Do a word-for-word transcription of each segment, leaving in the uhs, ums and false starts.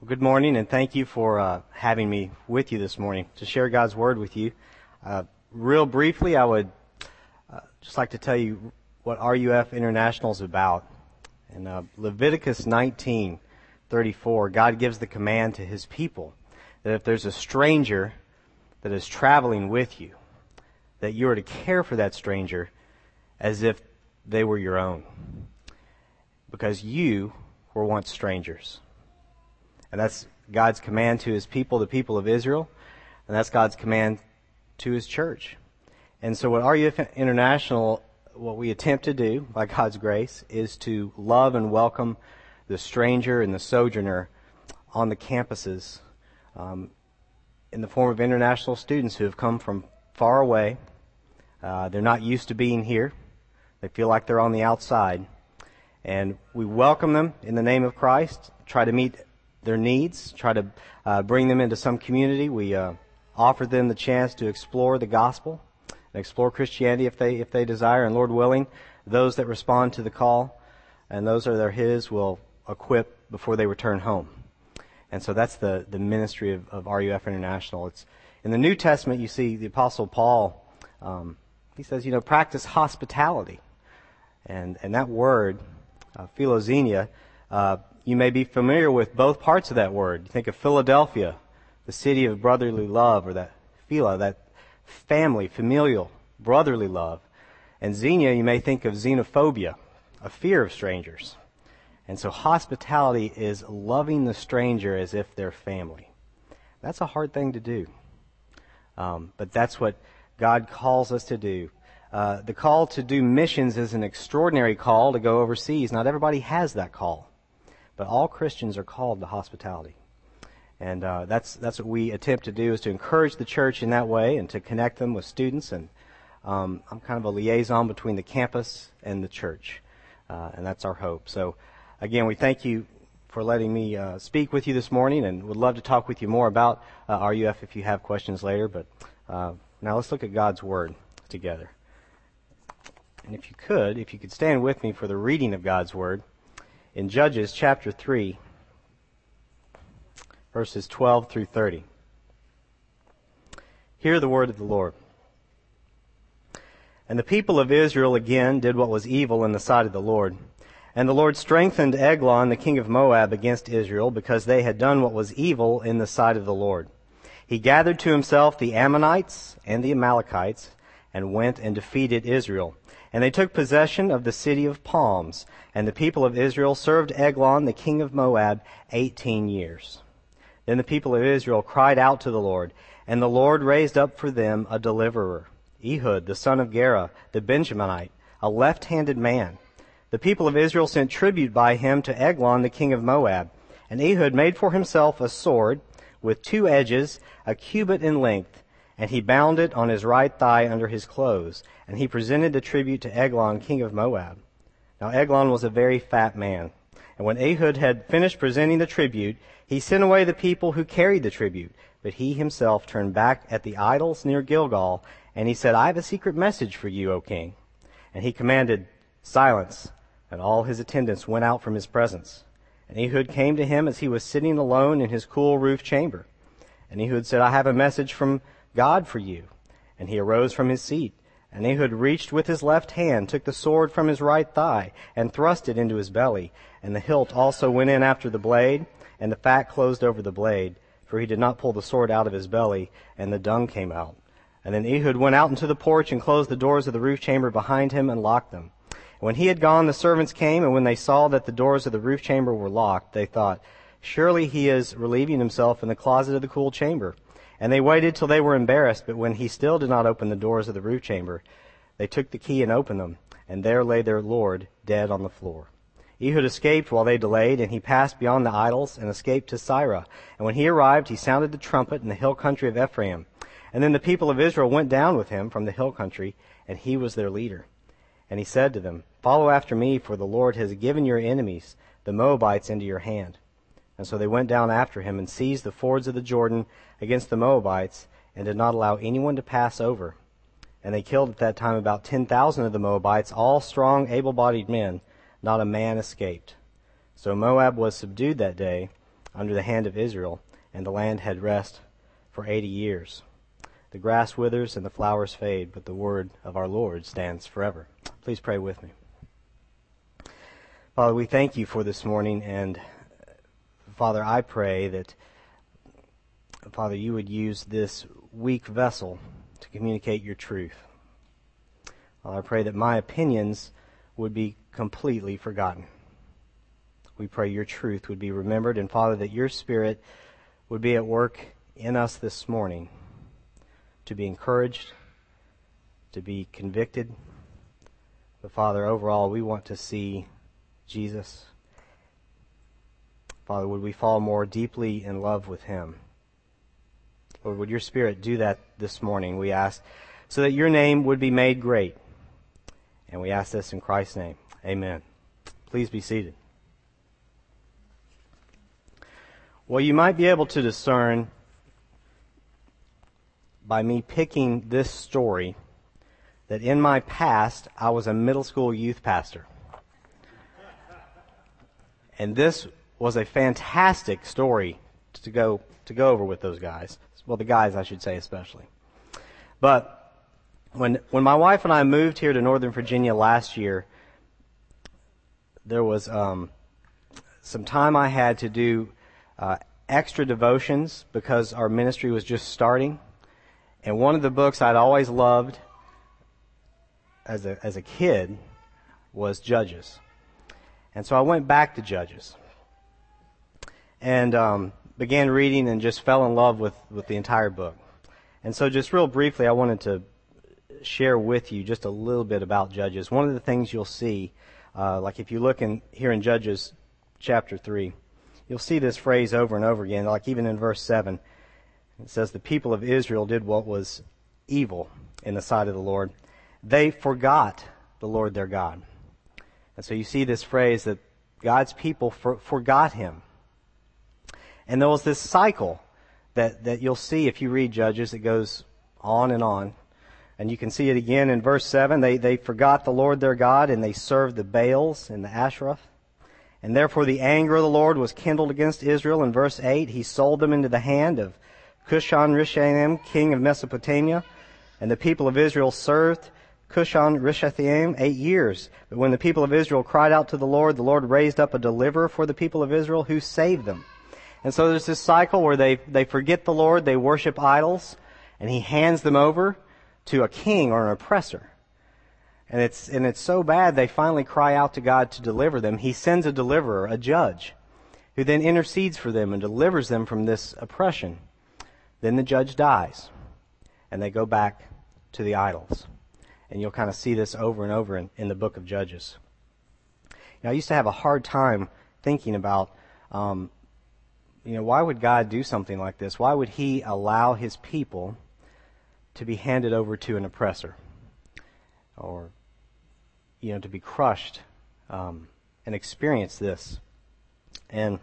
Well, good morning, and thank you for uh, having me with you this morning to share God's Word with you. Uh, real briefly, I would uh, just like to tell you what R U F International is about. In uh, Leviticus nineteen thirty-four, God gives the command to His people that if there's a stranger that is traveling with you, that you are to care for that stranger as if they were your own, because you were once strangers. And that's God's command to His people, the people of Israel, and that's God's command to His church. And so what R U F International, what we attempt to do, by God's grace, is to love and welcome the stranger and the sojourner on the campuses um, in the form of international students who have come from far away. Uh, they're not used to being here. They feel like they're on the outside. And we welcome them in the name of Christ, try to meet their needs, try to uh, bring them into some community. We uh, offer them the chance to explore the gospel and explore Christianity if they if they desire. And Lord willing, those that respond to the call and those that are His will equip before they return home. And so that's the, the ministry of, of R U F International. It's in the New Testament. You see the Apostle Paul. Um, he says, you know, practice hospitality, and and that word, uh, philoxenia. Uh, You may be familiar with both parts of that word. You think of Philadelphia, the city of brotherly love, or that phila, that family, familial, brotherly love. And xenia, you may think of xenophobia, a fear of strangers. And so hospitality is loving the stranger as if they're family. That's a hard thing to do. Um, but that's what God calls us to do. Uh, the call to do missions is an extraordinary call to go overseas. Not everybody has that call. But all Christians are called to hospitality. And uh, that's that's what we attempt to do, is to encourage the church in that way and to connect them with students. And um, I'm kind of a liaison between the campus and the church. Uh, and that's our hope. So, again, we thank you for letting me uh, speak with you this morning, and would love to talk with you more about uh, R U F if you have questions later. But uh, now let's look at God's Word together. And if you could, if you could stand with me for the reading of God's Word. In Judges chapter three, verses twelve through thirty. Hear the word of the Lord. And the people of Israel again did what was evil in the sight of the Lord. And the Lord strengthened Eglon, the king of Moab, against Israel, because they had done what was evil in the sight of the Lord. He gathered to himself the Ammonites and the Amalekites, and went and defeated Israel. And they took possession of the city of palms. And the people of Israel served Eglon, the king of Moab, eighteen years. Then the people of Israel cried out to the Lord, and the Lord raised up for them a deliverer, Ehud, the son of Gera, the Benjaminite, a left-handed man. The people of Israel sent tribute by him to Eglon, the king of Moab. And Ehud made for himself a sword with two edges, a cubit in length, and he bound it on his right thigh under his clothes. And he presented the tribute to Eglon, king of Moab. Now Eglon was a very fat man. And when Ehud had finished presenting the tribute, he sent away the people who carried the tribute. But he himself turned back at the idols near Gilgal, and he said, I have a secret message for you, O king. And he commanded, Silence. And all his attendants went out from his presence. And Ehud came to him as he was sitting alone in his cool roof chamber. And Ehud said, I have a message from God for you. And he arose from his seat. And Ehud reached with his left hand, took the sword from his right thigh, and thrust it into his belly. And the hilt also went in after the blade, and the fat closed over the blade, for he did not pull the sword out of his belly, and the dung came out. And then Ehud went out into the porch and closed the doors of the roof chamber behind him and locked them. And when he had gone, the servants came, and when they saw that the doors of the roof chamber were locked, they thought, Surely he is relieving himself in the closet of the cool chamber. And they waited till they were embarrassed, but when he still did not open the doors of the roof chamber, they took the key and opened them, and there lay their lord dead on the floor. Ehud escaped while they delayed, and he passed beyond the idols and escaped to Sirah. And when he arrived, he sounded the trumpet in the hill country of Ephraim. And then the people of Israel went down with him from the hill country, and he was their leader. And he said to them, Follow after me, for the Lord has given your enemies, the Moabites, into your hand. And so they went down after him and seized the fords of the Jordan against the Moabites, and did not allow anyone to pass over. And they killed at that time about ten thousand of the Moabites, all strong, able-bodied men. Not a man escaped. So Moab was subdued that day, under the hand of Israel, and the land had rest for eighty years. The grass withers and the flowers fade, but the word of our Lord stands forever. Please pray with me. Father, we thank you for this morning, and Father, I pray that, Father, you would use this weak vessel to communicate your truth. Father, I pray that my opinions would be completely forgotten. We pray your truth would be remembered, and Father, that your Spirit would be at work in us this morning to be encouraged, to be convicted. But Father, overall, we want to see Jesus. Father, would we fall more deeply in love with him? Lord, would your Spirit do that this morning, we ask, so that your name would be made great. And we ask this in Christ's name. Amen. Please be seated. Well, you might be able to discern by me picking this story that in my past I was a middle school youth pastor. And this was a fantastic story to go to go over with those guys. Well, the guys, I should say, especially. But when when my wife and I moved here to Northern Virginia last year, there was um, some time I had to do uh, extra devotions because our ministry was just starting. And one of the books I'd always loved as a as a kid was Judges. And so I went back to Judges and um, began reading and just fell in love with, with the entire book. And so just real briefly, I wanted to share with you just a little bit about Judges. One of the things you'll see, uh, like if you look in here in Judges chapter three, you'll see this phrase over and over again, like even in verse seven. It says, the people of Israel did what was evil in the sight of the Lord. They forgot the Lord their God. And so you see this phrase that God's people for, forgot him. And there was this cycle that, that you'll see if you read Judges. It goes on and on. And you can see it again in verse seven. They, they forgot the Lord their God, and they served the Baals and the Asherah. And therefore the anger of the Lord was kindled against Israel. In verse eight, he sold them into the hand of Cushan-Rishathaim, king of Mesopotamia, and the people of Israel served Cushan-Rishathaim eight years. But when the people of Israel cried out to the Lord, the Lord raised up a deliverer for the people of Israel who saved them. And so there's this cycle where they, they forget the Lord, they worship idols, and he hands them over to a king or an oppressor. And it's, and it's so bad they finally cry out to God to deliver them. He sends a deliverer, a judge, who then intercedes for them and delivers them from this oppression. Then the judge dies, and they go back to the idols. And you'll kind of see this over and over in, in the book of Judges. Now, I used to have a hard time thinking about, um, you know, why would God do something like this? Why would he allow his people to be handed over to an oppressor? Or, you know, to be crushed um, and experience this? And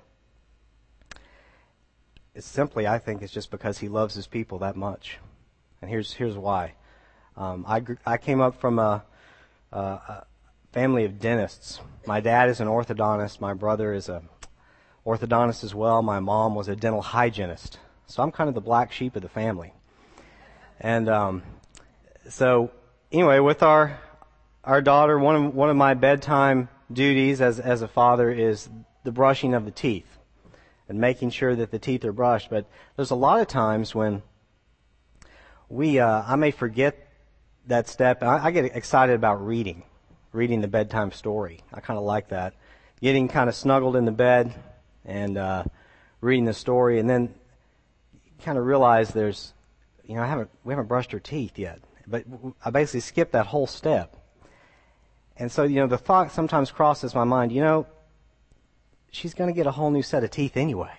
it's simply, I think, it's just because he loves his people that much. And here's here's why. Um, I I came up from a, a, a family of dentists. My dad is an orthodontist. My brother is a orthodontist as well. My mom was a dental hygienist. So I'm kind of the black sheep of the family. And um, so anyway, with our our daughter, one of one of my bedtime duties as as a father is the brushing of the teeth and making sure that the teeth are brushed. But there's a lot of times when we, uh, I may forget that step. I, I get excited about reading, reading the bedtime story. I kind of like that. Getting kind of snuggled in the bed and uh, reading the story, and then kind of realize there's, you know, I haven't, we haven't brushed her teeth yet. But I basically skipped that whole step. And so, you know, the thought sometimes crosses my mind, you know, she's going to get a whole new set of teeth anyway.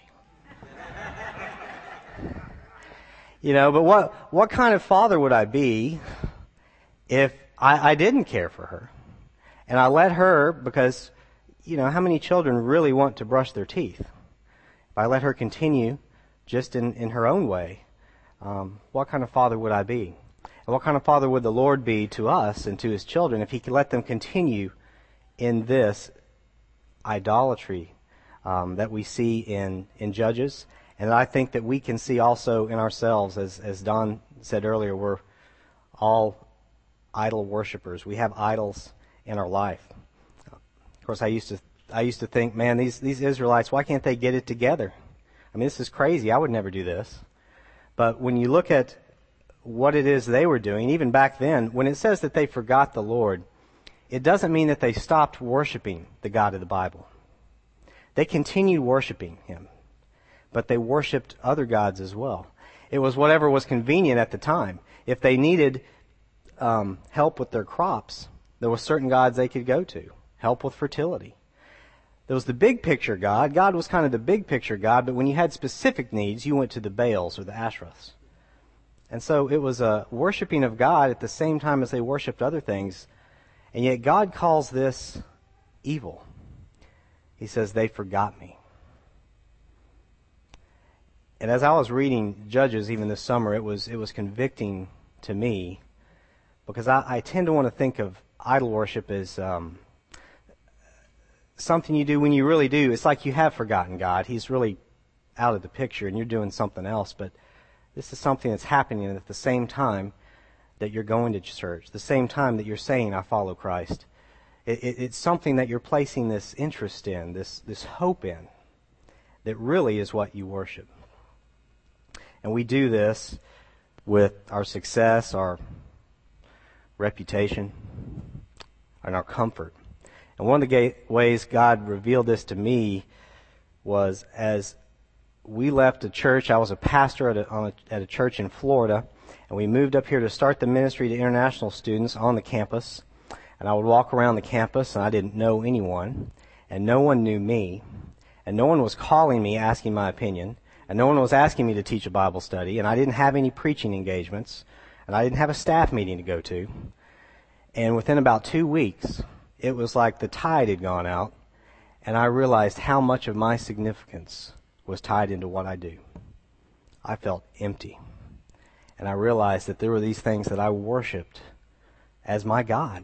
You know, but what what kind of father would I be if I, I didn't care for her? And I let her, because, you know, how many children really want to brush their teeth? If I let her continue just in, in her own way, um, what kind of father would I be? And what kind of father would the Lord be to us and to his children if he could let them continue in this idolatry um, that we see in, in Judges, and that I think that we can see also in ourselves. As, as Don said earlier, we're all idol worshipers. We have idols in our life. Of course, I used to I used to think, man, these, these Israelites, why can't they get it together? I mean, this is crazy. I would never do this. But when you look at what it is they were doing, even back then, when it says that they forgot the Lord, it doesn't mean that they stopped worshiping the God of the Bible. They continued worshiping Him, but they worshiped other gods as well. It was whatever was convenient at the time. If they needed um, help with their crops, there were certain gods they could go to. Help with fertility. There was the big picture God. God was kind of the big picture God, but when you had specific needs, you went to the Baals or the Asherahs. And so it was a worshiping of God at the same time as they worshipped other things. And yet God calls this evil. He says, they forgot me. And as I was reading Judges even this summer, it was it was convicting to me, because I, I tend to want to think of idol worship as um, something you do when you really do. It's like you have forgotten God. He's really out of the picture and you're doing something else. But this is something that's happening at the same time that you're going to church, the same time that you're saying, I follow Christ. It, it, it's something that you're placing this interest in, this, this hope in, that really is what you worship. And we do this with our success, our reputation, and our comfort. And one of the ways God revealed this to me was as we left a church. I was a pastor at a, on a, at a church in Florida, and we moved up here to start the ministry to international students on the campus. And I would walk around the campus, and I didn't know anyone, and no one knew me, and no one was calling me asking my opinion, and no one was asking me to teach a Bible study, and I didn't have any preaching engagements, and I didn't have a staff meeting to go to. And within about two weeks, it was like the tide had gone out, and I realized how much of my significance was tied into what I do. I felt empty. And I realized that there were these things that I worshiped as my God,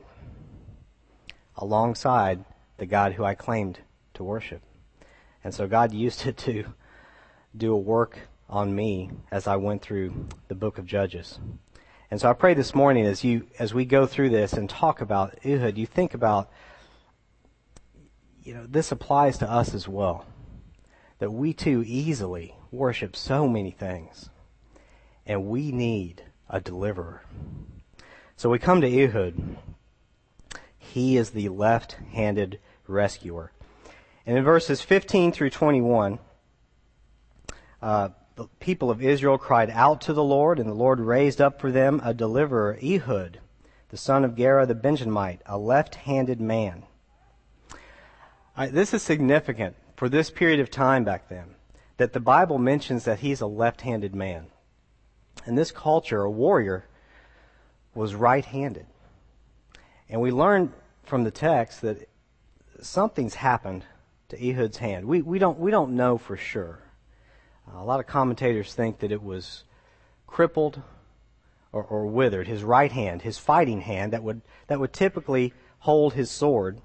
alongside the God who I claimed to worship. And so God used it to do a work on me as I went through the book of Judges. And so I pray this morning as you as we go through this and talk about Ehud, you think about, you know, this applies to us as well. That we too easily worship so many things. And we need a deliverer. So we come to Ehud. He is the left-handed rescuer. And in verses fifteen through twenty-one, uh, the people of Israel cried out to the Lord, and the Lord raised up for them a deliverer, Ehud, the son of Gera the Benjamite, a left-handed man. Uh, this is significant for this period of time back then, that the Bible mentions that he's a left-handed man. In this culture, a warrior was right-handed. And we learn from the text that something's happened to Ehud's hand. We, we don't, we don't know for sure. Uh, a lot of commentators think that it was crippled or, or withered. His right hand, his fighting hand, that would, that would typically hold his sword.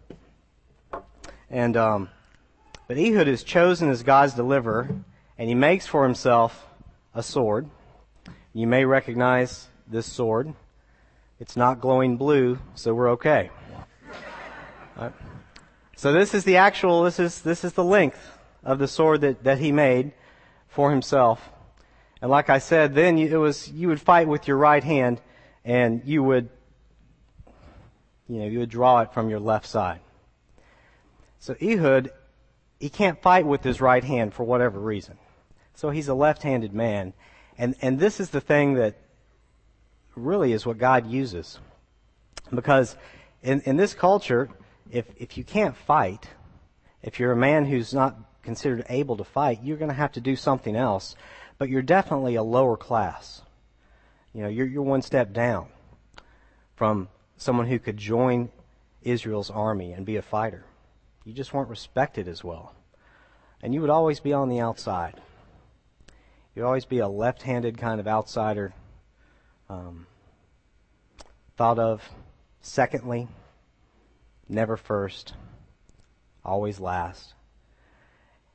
And, um, but Ehud is chosen as God's deliverer, and he makes for himself a sword. You may recognize this sword. It's not glowing blue, so we're okay. Right. So this is the actual, this is this is the length of the sword that, that he made for himself. And like I said, then it was you would fight with your right hand, and you would, you know, you would draw it from your left side. So Ehud, he can't fight with his right hand for whatever reason. So he's a left-handed man. And and this is the thing that really is what God uses. Because in, in this culture, if if you can't fight, if you're a man who's not considered able to fight, you're going to have to do something else. But you're definitely a lower class. You know, you're you're one step down from someone who could join Israel's army and be a fighter. You just weren't respected as well. And you would always be on the outside. You'd always be a left-handed kind of outsider, um, thought of secondly, never first, always last.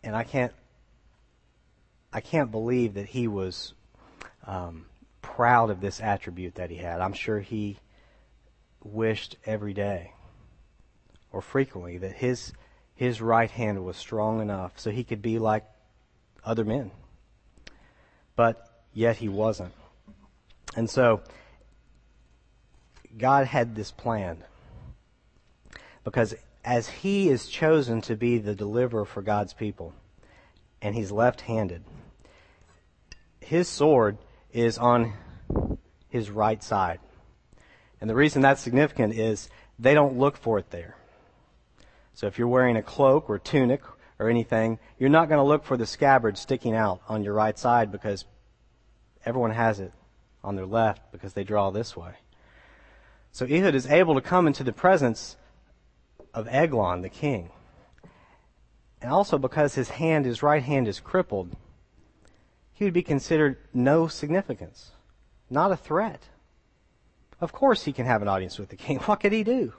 and I can't, I can't believe that he was um, proud of this attribute that he had. I'm sure he wished every day or frequently that his his right hand was strong enough so he could be like other men. But yet he wasn't. And so God had this plan, because as he is chosen to be the deliverer for God's people, and he's left-handed, his sword is on his right side. And the reason that's significant is they don't look for it there. So if you're wearing a cloak or tunic or anything, you're not going to look for the scabbard sticking out on your right side, because everyone has it on their left because they draw this way. So Ehud is able to come into the presence of Eglon, the king. And also because his hand, his right hand is crippled, he would be considered no significance, not a threat. Of course he can have an audience with the king. What could he do?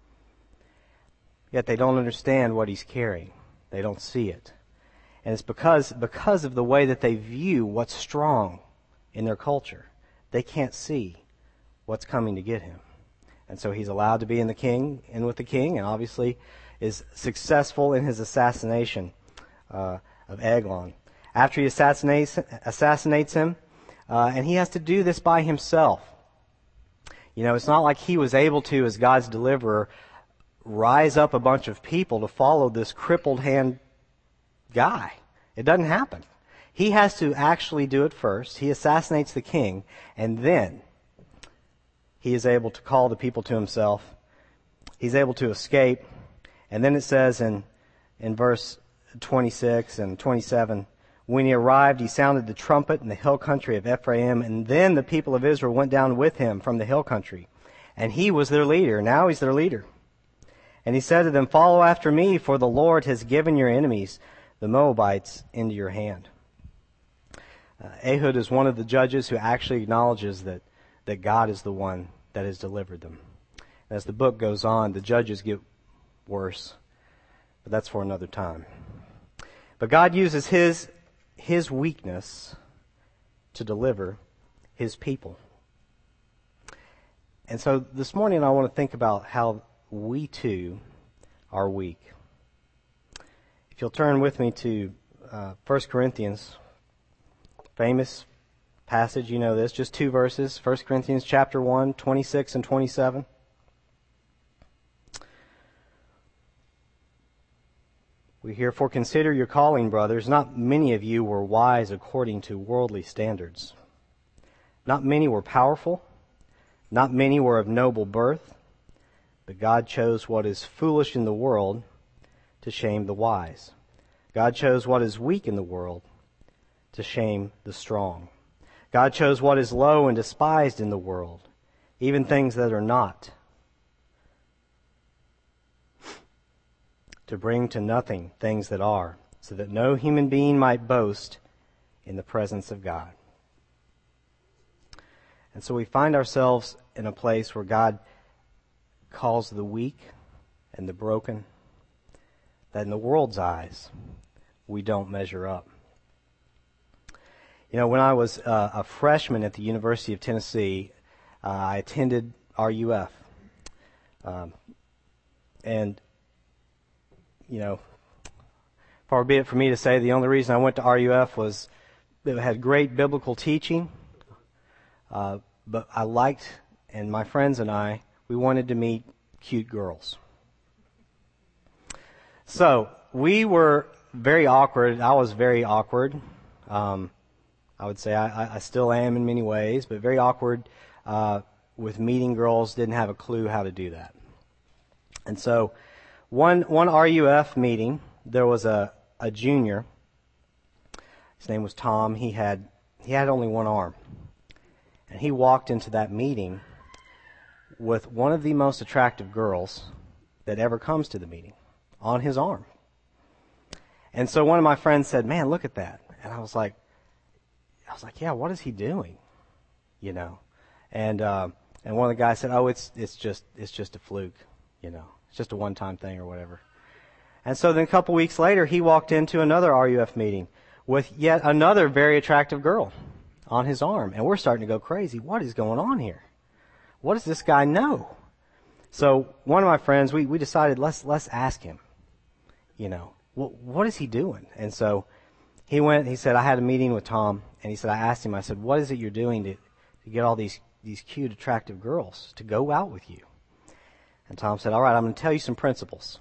Yet they don't understand what he's carrying. They don't see it. And it's because, because of the way that they view what's strong in their culture. They can't see what's coming to get him. And so he's allowed to be in the king, in with the king, and obviously is successful in his assassination uh, of Eglon. After he assassinates, assassinates him, uh, and he has to do this by himself. You know, it's not like he was able to, as God's deliverer, rise up a bunch of people to follow this crippled hand guy. It doesn't happen. He has to actually do it first. He assassinates the king, and then he is able to call the people to himself. He's able to escape. And then it says in, in verse twenty-six and twenty-seven, when he arrived, he sounded the trumpet in the hill country of Ephraim, and then the people of Israel went down with him from the hill country. And he was their leader. Now he's their leader. And he said to them, follow after me, for the Lord has given your enemies, the Moabites, into your hand. Uh, Ehud is one of the judges who actually acknowledges that, that God is the one that has delivered them. As the book goes on, the judges get worse, but that's for another time. But God uses his, his weakness to deliver his people. And so this morning I want to think about how we too are weak. If you'll turn with me to uh, First Corinthians, famous passage, you know this, just two verses, First Corinthians chapter one, twenty-six and twenty-seven. We hear, for consider your calling, brothers. Not many of you were wise according to worldly standards. Not many were powerful. Not many were of noble birth. But God chose what is foolish in the world to shame the wise. God chose what is weak in the world to shame the strong. God chose what is low and despised in the world, even things that are not, to bring to nothing things that are, so that no human being might boast in the presence of God. And so we find ourselves in a place where God calls the weak and the broken, that in the world's eyes, we don't measure up. You know, when I was uh, a freshman at the University of Tennessee, uh, I attended R U F. Um, and, you know, far be it for me to say the only reason I went to R U F was it had great biblical teaching, uh, but I liked, and my friends and I, we wanted to meet cute girls. So we were very awkward. I was very awkward. Um, I would say I, I still am in many ways, but very awkward uh, with meeting girls. Didn't have a clue how to do that. And so one one R U F meeting, there was a, a junior. His name was Tom. He had he had only one arm, and he walked into that meeting with one of the most attractive girls that ever comes to the meeting on his arm. And so one of my friends said, man, look at that. And I was like, I was like, yeah, what is he doing? You know? And, uh, and one of the guys said, oh, it's, it's just, it's just a fluke. You know, it's just a one-time thing or whatever. And so then a couple weeks later, he walked into another R U F meeting with yet another very attractive girl on his arm. And we're starting to go crazy. What is going on here? What does this guy know? So one of my friends, we, we decided, let's, let's ask him, you know, what, what is he doing? And so he went, he said, I had a meeting with Tom, and he said, I asked him, I said, what is it you're doing to, to get all these, these cute, attractive girls to go out with you? And Tom said, all right, I'm going to tell you some principles.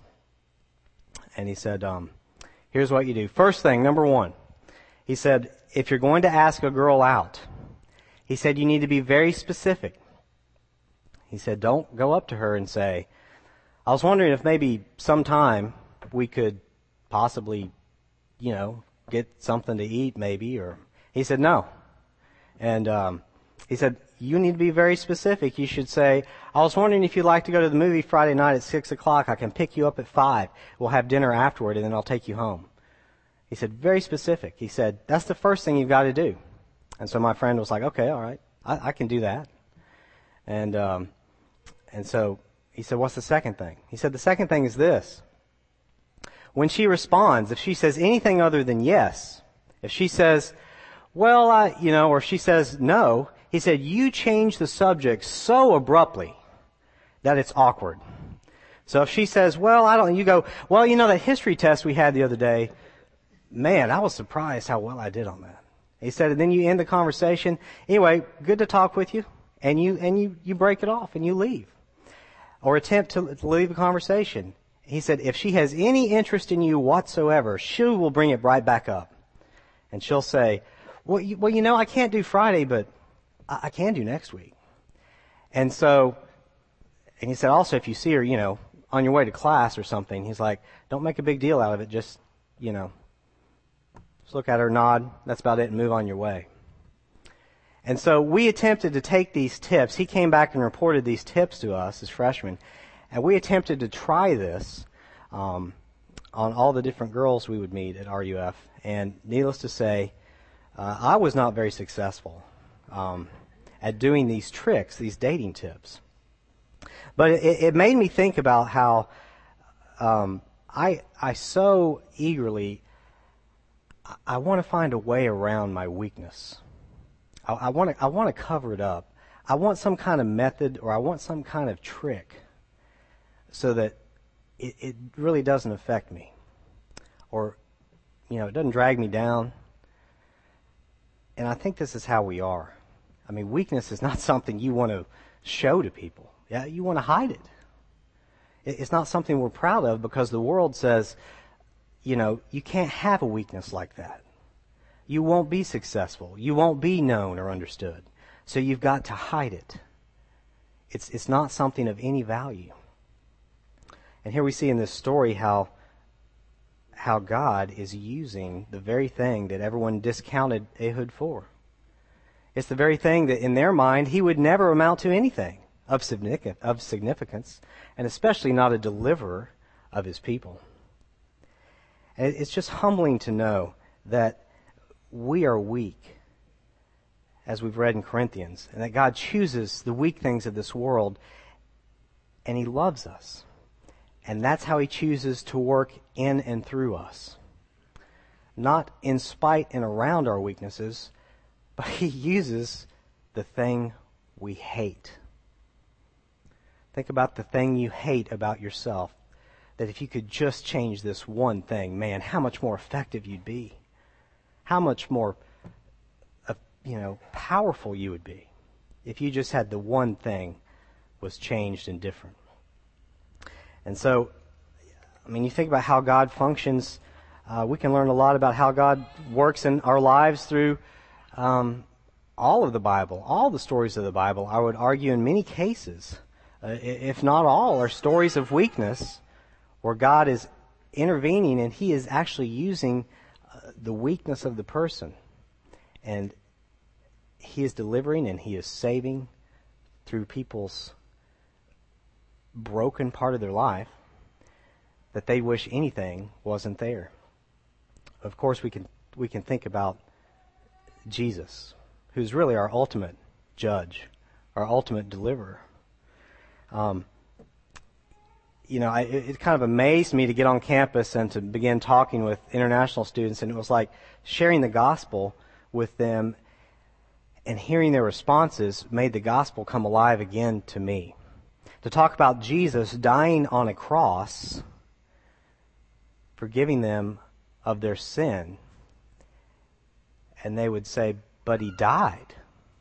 And he said, um, here's what you do. First thing, number one, he said, if you're going to ask a girl out, he said, you need to be very specific. He said, don't go up to her and say, I was wondering if maybe sometime we could possibly, you know, get something to eat maybe. Or he said, no. And um, he said, you need to be very specific. You should say, I was wondering if you'd like to go to the movie Friday night at six o'clock. I can pick you up at five. We'll have dinner afterward, and then I'll take you home. He said, very specific. He said, that's the first thing you've got to do. And so my friend was like, okay, all right, I, I can do that. And um, and so he said, what's the second thing? He said, the second thing is this. When she responds, if she says anything other than yes, if she says, well, I, you know, or she says no, he said, you change the subject so abruptly that it's awkward. So if she says, well, I don't, you go, well, you know, that history test we had the other day, man, I was surprised how well I did on that. He said, and then you end the conversation. Anyway, good to talk with you. And you, and you, you break it off and you leave. Or attempt to, to leave the conversation. He said, if she has any interest in you whatsoever, she will bring it right back up. And she'll say, well, you, well, you know, I can't do Friday, but I, I can do next week. And so, and he said also, if you see her, you know, on your way to class or something, he's like, don't make a big deal out of it. Just, you know, just look at her, nod. That's about it, and move on your way. And so we attempted to take these tips. He came back and reported these tips to us as freshmen. And we attempted to try this um, on all the different girls we would meet at R U F. And needless to say, uh, I was not very successful um, at doing these tricks, these dating tips. But it, it made me think about how um, I, I so eagerly, I, I want to find a way around my weakness. I, I want to I want to cover it up. I want some kind of method, or I want some kind of trick so that it, it really doesn't affect me, or, you know, it doesn't drag me down. And I think this is how we are. I mean, weakness is not something you want to show to people. Yeah, you want to hide it. it. It's not something we're proud of, because the world says, you know, you can't have a weakness like that. You won't be successful. You won't be known or understood. So you've got to hide it. It's it's not something of any value. And here we see in this story how how God is using the very thing that everyone discounted Ehud for. It's the very thing that in their mind he would never amount to anything of significance, and especially not a deliverer of his people. And it's just humbling to know that we are weak, as we've read in Corinthians, and that God chooses the weak things of this world, and he loves us. And that's how he chooses to work in and through us. Not in spite and around our weaknesses, but he uses the thing we hate. Think about the thing you hate about yourself. That if you could just change this one thing, man, how much more effective you'd be. How much more, uh, you know, powerful you would be if you just had the one thing was changed and different. And so, I mean, you think about how God functions. Uh, we can learn a lot about how God works in our lives through um, all of the Bible, all the stories of the Bible. I would argue in many cases, uh, if not all, are stories of weakness where God is intervening and he is actually using the weakness of the person, and he is delivering and he is saving through people's broken part of their life that they wish anything wasn't there. Of course, we can we can think about Jesus, who's really our ultimate judge, our ultimate deliverer. Um, you know, I, it, it kind of amazed me to get on campus and to begin talking with international students, and it was like sharing the gospel with them and hearing their responses made the gospel come alive again to me. To talk about Jesus dying on a cross, forgiving them of their sin, and they would say, but he died.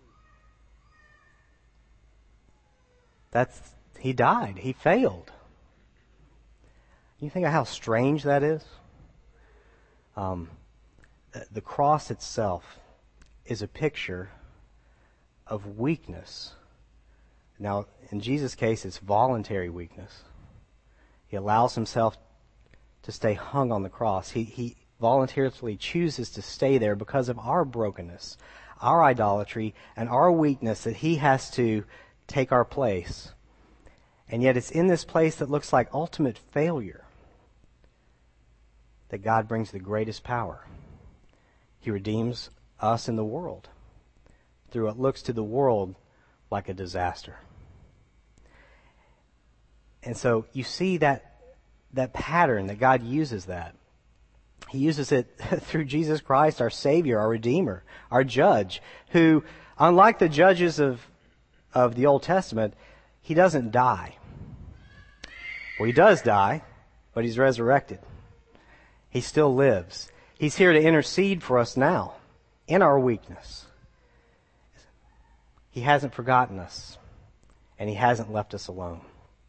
That's, he died. He failed. You think of how strange that is? Um, the cross itself is a picture of weakness. Now, in Jesus' case, it's voluntary weakness. He allows himself to stay hung on the cross. He, he voluntarily chooses to stay there because of our brokenness, our idolatry, and our weakness that he has to take our place. And yet it's in this place that looks like ultimate failure that God brings the greatest power. He redeems us in the world through what looks to the world like a disaster. And so you see that that pattern that God uses that. He uses it through Jesus Christ, our Savior, our Redeemer, our Judge, who, unlike the judges of, of the Old Testament, he doesn't die. Well, he does die, but he's resurrected. He still lives. He's here to intercede for us now in our weakness. He hasn't forgotten us, and he hasn't left us alone.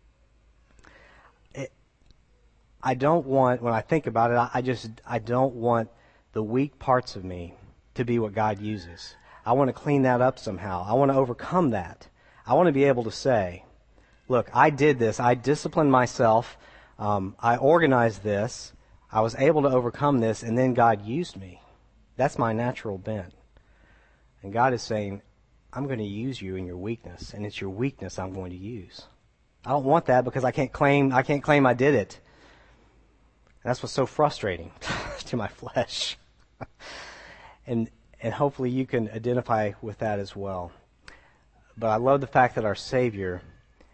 It, I don't want, when I think about it, I, I just, I don't want the weak parts of me to be what God uses. I want to clean that up somehow. I want to overcome that. I want to be able to say, look, I did this. I disciplined myself. Um, I organized this. I was able to overcome this, and then God used me. That's my natural bent. And God is saying, I'm going to use you in your weakness, and it's your weakness I'm going to use. I don't want that because I can't claim I can't claim I did it. And that's what's so frustrating to my flesh. and and hopefully you can identify with that as well. But I love the fact that our Savior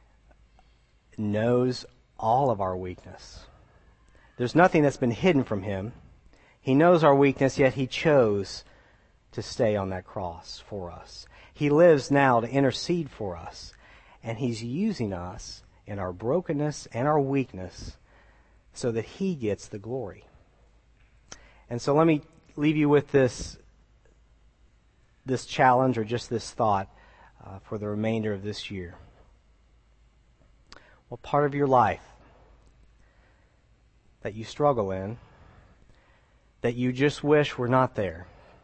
knows all of our weakness. There's nothing that's been hidden from him. He knows our weakness, yet he chose to stay on that cross for us. He lives now to intercede for us, and he's using us in our brokenness and our weakness so that he gets the glory. And so let me leave you with this, this challenge or just this thought uh, for the remainder of this year. What part of your life that you struggle in, that you just wish were not there?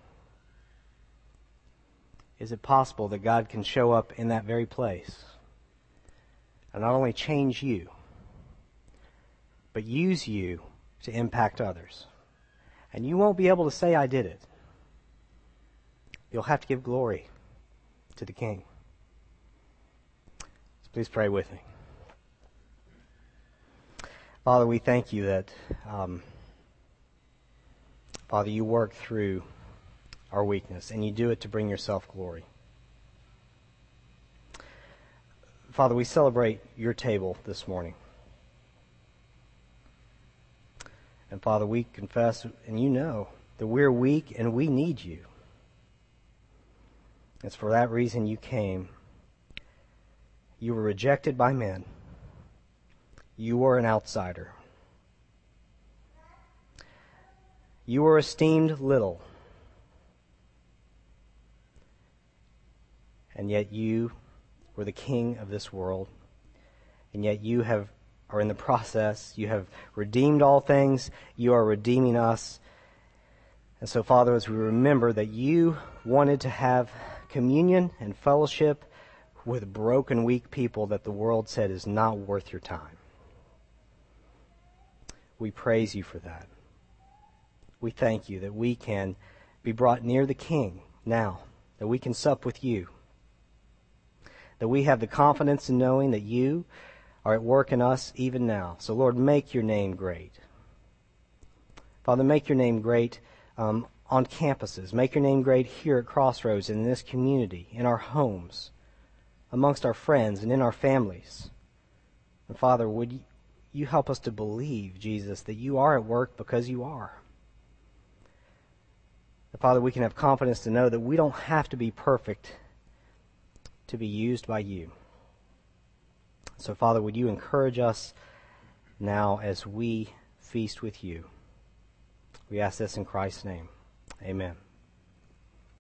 Is it possible that God can show up in that very place and not only change you, but use you to impact others? And you won't be able to say, I did it. You'll have to give glory to the King. So please pray with me. Father, we thank you that, um, Father, you work through our weakness, and you do it to bring yourself glory. Father, we celebrate your table this morning. And Father, we confess, and you know, that we're weak and we need you. It's for that reason you came. You were rejected by men. You were an outsider. You were esteemed little. And yet you were the king of this world. And yet you have are in the process. You have redeemed all things. You are redeeming us. And so, Father, as we remember that you wanted to have communion and fellowship with broken, weak people that the world said is not worth your time. We praise you for that. We thank you that we can be brought near the King now, that we can sup with you, that we have the confidence in knowing that you are at work in us even now. So, Lord, make your name great. Father, make your name great um, on campuses. Make your name great here at Crossroads, in this community, in our homes, amongst our friends, and in our families. And Father, would you help us to believe, Jesus, that you are at work because you are. Father, we can have confidence to know that we don't have to be perfect to be used by you. So, Father, would you encourage us now as we feast with you? We ask this in Christ's name. Amen.